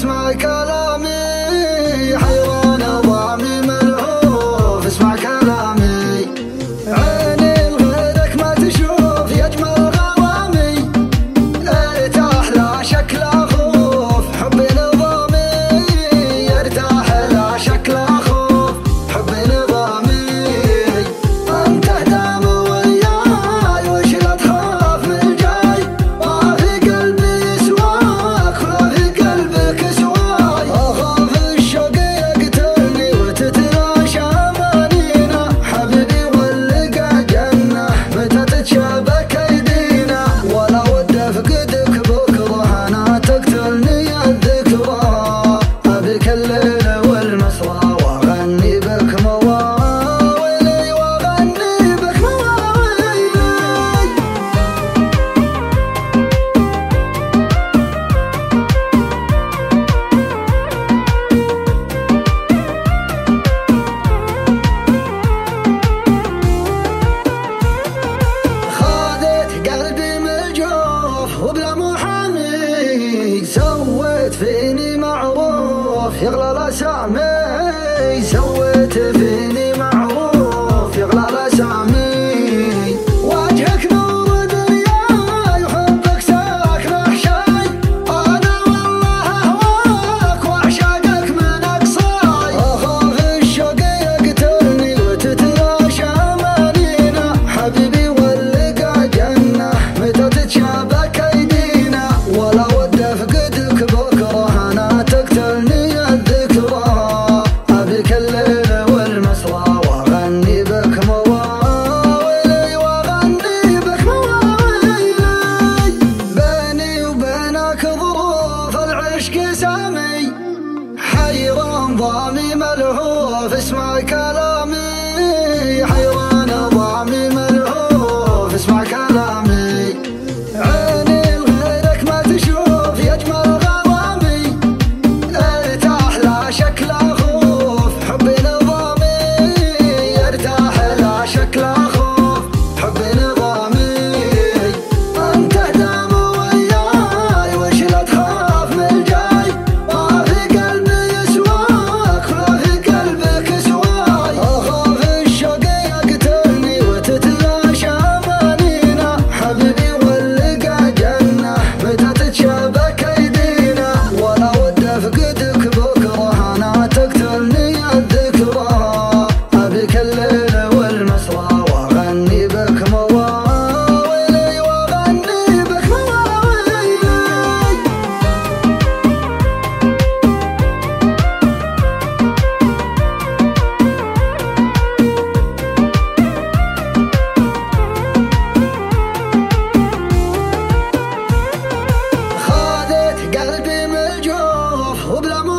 اسمع كلامي حيران ضامي ملهوف اسمع كلامي عيني لغيرك ما تشوف يجمل غرامي ارتاح لا شك لا خوف حبي نظامي يرتاح لا شك لا خوف حبي نظامي انت دام وياي وش لا تخاف من الجاي ما في قلبي سواك ولا في قلبك سواي اخاف الشوق يقتلني وتتلاشى امانينا حبيبي واللقى جنه متى تتشابك ايدينا ولا ود افقدك بكره انا تقتلني الذكرى ابيك الليل والمسرى واغني بك مواويلي واغني بك مواويلي خذت قلبي من الجوف وبلا محامي سويت فيني معروف يغلى الاسامي سويت فيني معروف يغلى الاسامي وجهك نور دنياي وحبك ساكن احشاي انا والله اهواك واعشقك من اقصاي اخاف الشوق يقتلني وتتلاشى امانينا حبيبي واللقى جنه متى تتشابك ايدينا ولا ود افقدك بكره انا تقتلني الذكرى ابيك الليل والمسرى واغني بك مواويلي واغني بك مواويلي بيني وبينك ظروف العشق سامي حيران ضامي ملهوف اسمع كلامي حيران ضامي ملهوف اسمع كلامي عيني لغيرك ما تشوف يجمل غرامي ارتاح لا شك لا خوف حبي نظامي يرتاح لا شك لا خوف حبي نظامي انت دام وياي وش لا تخاف من الجاي ما في قلبي سواك ولا في قلبك سواي اخاف الشوق يقتلني وتتلاشى امانينا حبيبي واللقى جنه متى تتشابك ايدينا ولا ود افقدك بكره انا تقتلني الذكرى ابيك الليل والمسرى واغني بك مواويلي واغني بك مواويلي خذت قلبي من الجوف وبلا